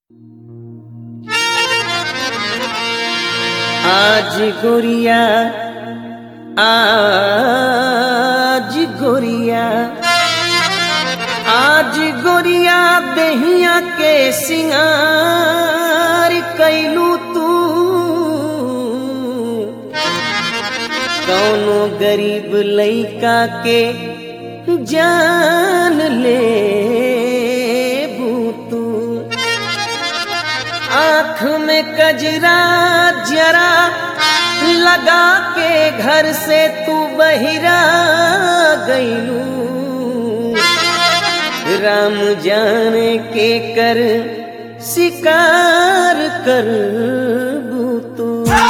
आज गोरिया आज गोरिया आज गोरिया देहिया के सिंगार कैलू तू कौनो गरीब लइका के जान ले तू आँख में कजरा जरा लगा के घर से तू बहिरा गईलू राम जाने के कर शिकार कर तू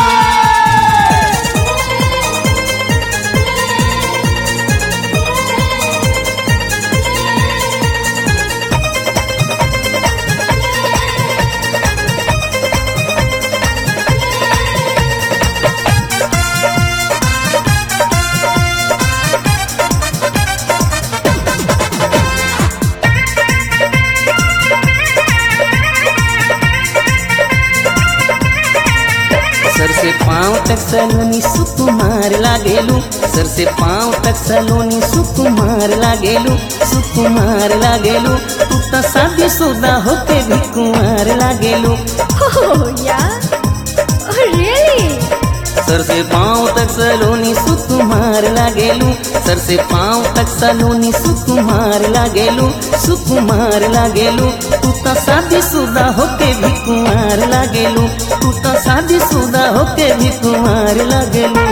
सर से पाँव तक सलोनी सुकुमार लागेलू सर से पाँव तक सलोनी सुकुमार लागेलू सुकुमार लागेलू तू तो शादीशुदा होके भी कुंवार लागेलू Oh yeah? Oh really? सर से पाँव तक सलोनी सुकुमार लागेलू सर से पाँव तक सलोनी सुकुमार लागेलू सुकुमार लागेलू तू तो शादीशुदा होके भी कुंवार लागेलू तू तो शादीशुदा होके भी कुंवार लागेलू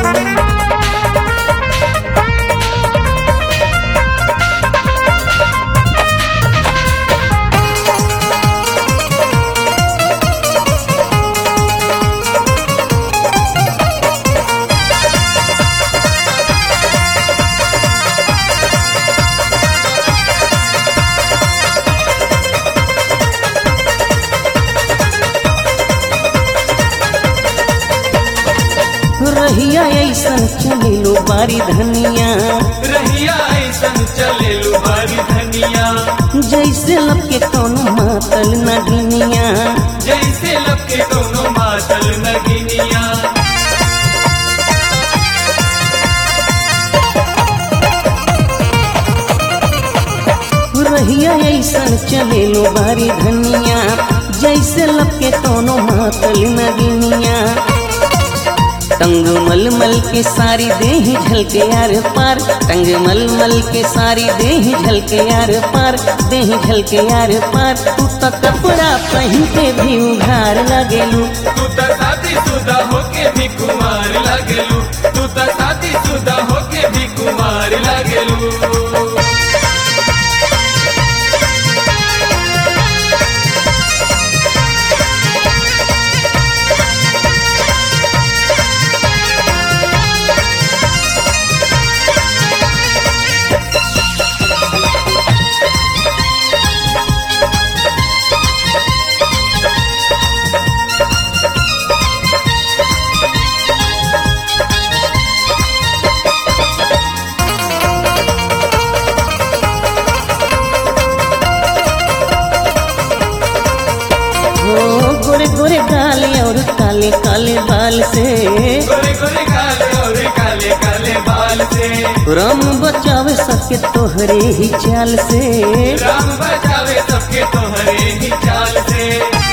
रहिया ऐसन चलेलो बारी धनिया रहिया ऐसन चलेलू बारी धनिया जैसे लपके कौनो मातल नगनिया जैसे लपके कोनो मातल नगिनिया रहिया ऐसन चलेलो बारी धनिया जैसे लपके कौनो मातल नगनिया टंग मलमल के सारी देह झलके यार पार टंग मलमल के सारी देह झलके यार पार देह झलके यार पार तू तो कपड़ा पहन के भी उघार लगेलू तू तो शादीशुदा होके भी कुमार लागेलू तू तो शादीशुदा होके भी कुमार लागेलू गोरे गोरे गाल और काले काले बाल से गोरे गोरे काले और काले काले बाल से राम बचावे सबके तोहरे ही चाल से राम बचावे सबके तोहरे ही चाल से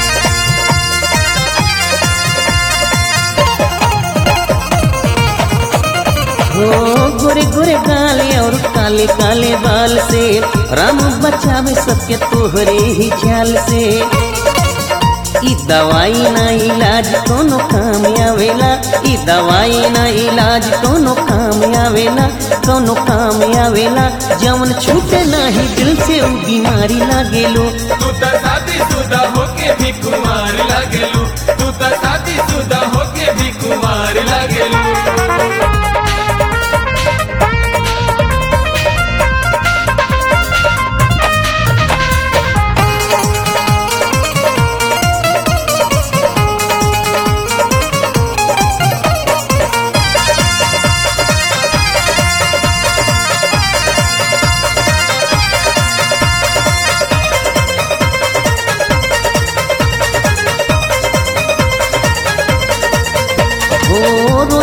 गोरे गोरे गाल और काले काले बाल से राम बचावे सबके तोहरे ही चाल से ई दवाई ना इलाज कोनो काम आवेला ई दवाई ना इलाज कोनो काम आवेला कोनो काम आवेला जवन छूटे नाही दिल से उ बीमारी लागेलो तू तो शादीशुदा होके भी कुमार लागेलू तू तो शादीशुदा होके भी कुमार लागेलू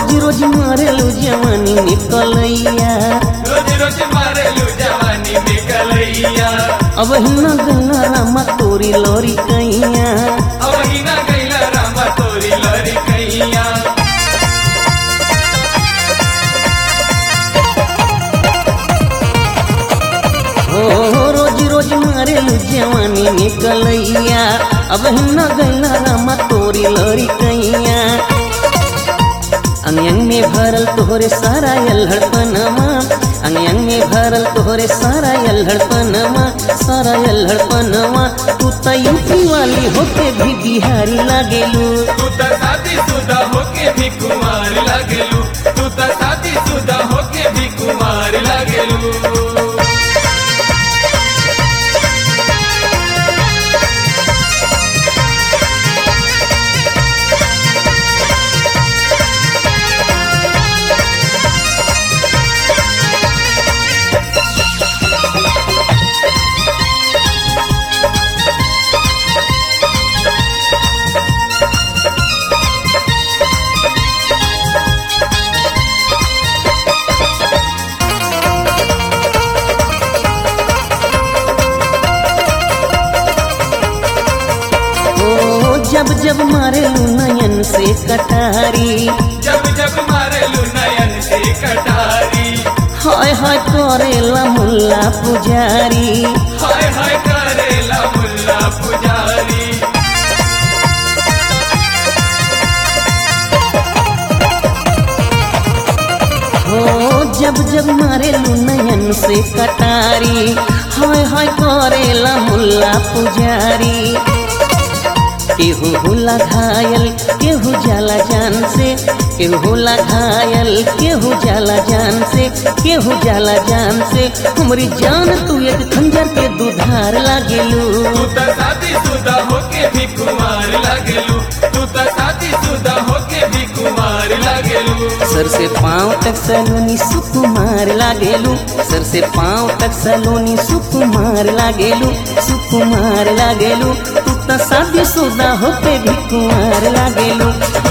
रोज रोज मारेलू जवानी में कलैया रोज रोज मारेलू जवानी में कलैया अब हिना गला रामा तोरी लोरी कैया अब ही ना गैला रामा तोरी लरी कैया हो रोज रोज मारेलू जवानी में कलैया अब हिना गला रामा तोरी लोरी कैया अंग अंग में भरल तोहरे सारा अल्हड़पनमा अंग अंग में भरल तोहरे सारा अल्हड़पनमा तू त यूपी वाली होके भी बिहारी लागेलू तू त शादी शुदा होके भी कुमार लागेलू तू त शादी शुदा होके भी कुमार लागेलू जब जब मारेलू नयन से कटारी जब जब मारेलू नयन से कटारी हाय हाय करेला मुल्ला पुजारी हाय हाय करेला मुल्ला पुजारी हो जब जब मारेलू नयन से कटारी हाय हाय करेला मुल्ला पुजारी केहू होला घायल केहू जाला जान से केहू होला घायल केहू जाला जान से केहू जाला जान से हमरी जान तू एक खंजर के दुधार लागेलू तू त शादी शुदा होके भी कुमार लागेलू तू त शादी शुदा होके भी कुमार लागेलू सर से पाँव तक सलोनी सुकुमार लागेलू सर से पाँव तक सलोनी सुकुमार लागेलू सुकुमार लागेलू तू त शादी शुदा होके भी कुमार लागेलू